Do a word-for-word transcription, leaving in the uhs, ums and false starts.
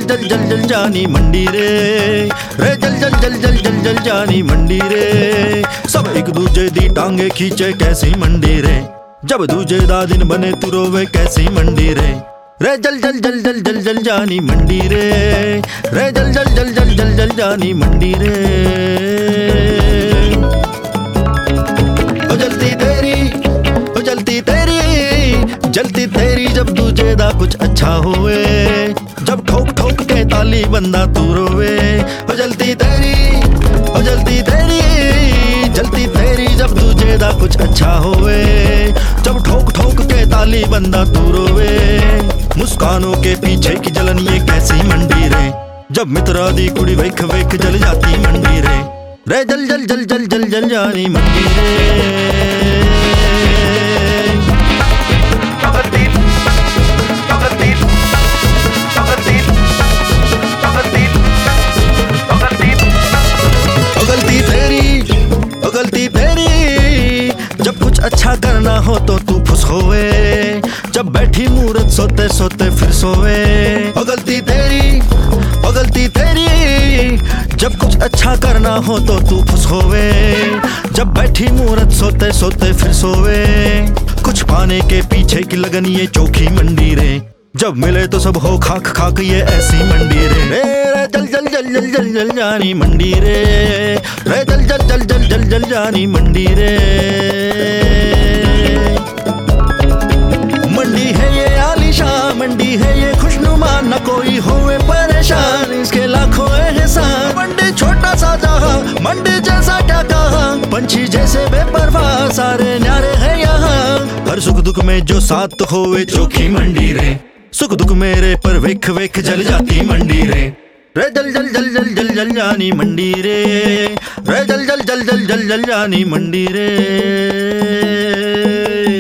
जल जल जल जानी मंडी रे, रे जल जल जल जल जल जल जानी मंडी रे। सब एक दूजे दी टांगे खींचे कैसी मंडी रे, जब दूजे दा दिन बने तू रोवे कैसी मंडी रे। रे जल जल जल जल जल जल जानी मंडी रे, रे जल जल जल जल जल जल जानी मंडी रे। ओ जलती तेरी, ओ जलती तेरी, जलती तेरी जब दूजे दा कुछ अच्छा होवे, जब ठोक ठोक के ताली बंदा तू रोवे। ओ जलती तेरी, ओ जलती तेरी, जलती तेरी जब दूजे दा कुछ अच्छा होवे, जब ठोक ठोक के ताली बंदा तू रोवे। मुस्कानों के पीछे की जलन ये कैसी मंडी रे, जब मित्रा दी कुड़ी वेख वेख जल जाती मंडी रे। रे जल जल जल जल जल जल जानी मंडी रे। गलती तेरी जब कुछ अच्छा करना हो तो तू खुश होवे, जब बैठी मूरत सोते सोते फिर सोवे। ओ गलती तेरी, ओ गलती तेरी जब कुछ अच्छा करना हो तो तू खुश होवे, जब बैठी मूरत सोते सोते फिर सोवे। कुछ पाने के पीछे की लगन ये चोखी मंडी रे, जब मिले तो सब हो खाक खाक ये ऐसी मंडी रे। रे जल जल जल जल जल जल जानी मंडी रे, रे जल जल जल जल जल जल जानी मंडी रे। मंडी है ये आलीशान, मंडी है ये खुशनुमा, न कोई होवे परेशान, इसके लाखों एहसान। मंडी छोटा सा जहां, मंडी जैसा क्या कहा, पंछी जैसे बेपरवाह सारे न्यारे हैं यहाँ। हर सुख दुख में जो साथ होवे चोखी मंडी रे, सुख दुख मेरे पर वेख वेख जल जाती मंडी रे। रे जल जल जल जल जल जल जानी मंडी रे, रे जल जल जल जल जल जल जानी मंडी रे।